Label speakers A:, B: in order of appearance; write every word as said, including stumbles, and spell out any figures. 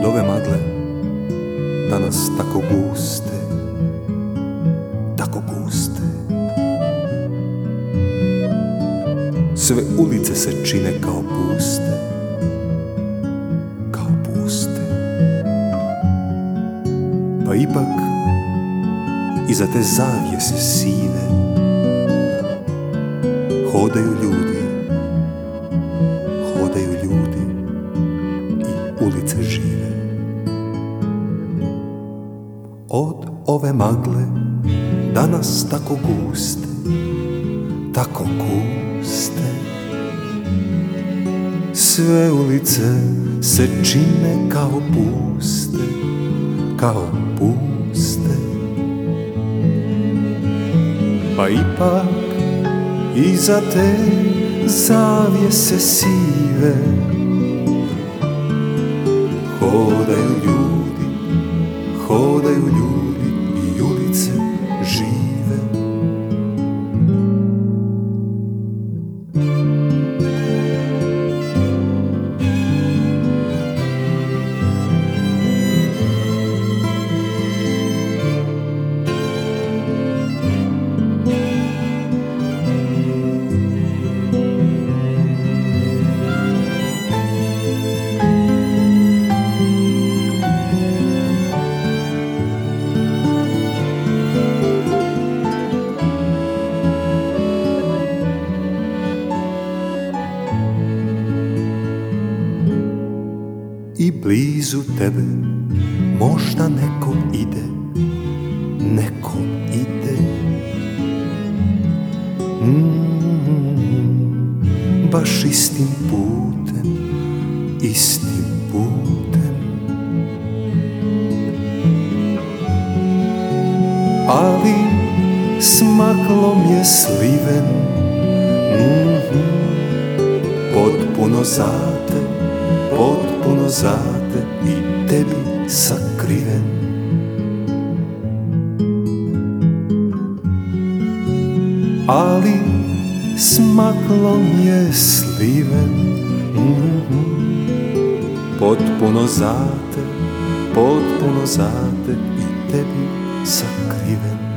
A: Od ove magle, danas tako guste, tako guste, sve ulice se čine kao puste, kao puste. Pa ipak iza te zavjese sive hodaju ljudi, hodaju ljudi i ulice žive. Od ove magle, danas tako guste, tako guste, sve ulice se čine kao puste, kao puste. Pa ipak iza te zavjese sive hodaju ljudi, hodaju ljudi i ulice žive. I blizu tebe možda neko ide, neko ide, mm, baš istim putem, istim putem. Ali s maglom je sliven, mm-hmm, potpuno zate, potpuno zate i tebi sakriven. Ali s maglom je sliven, mm-hmm, potpuno zate, potpuno zate i tebi sakriven.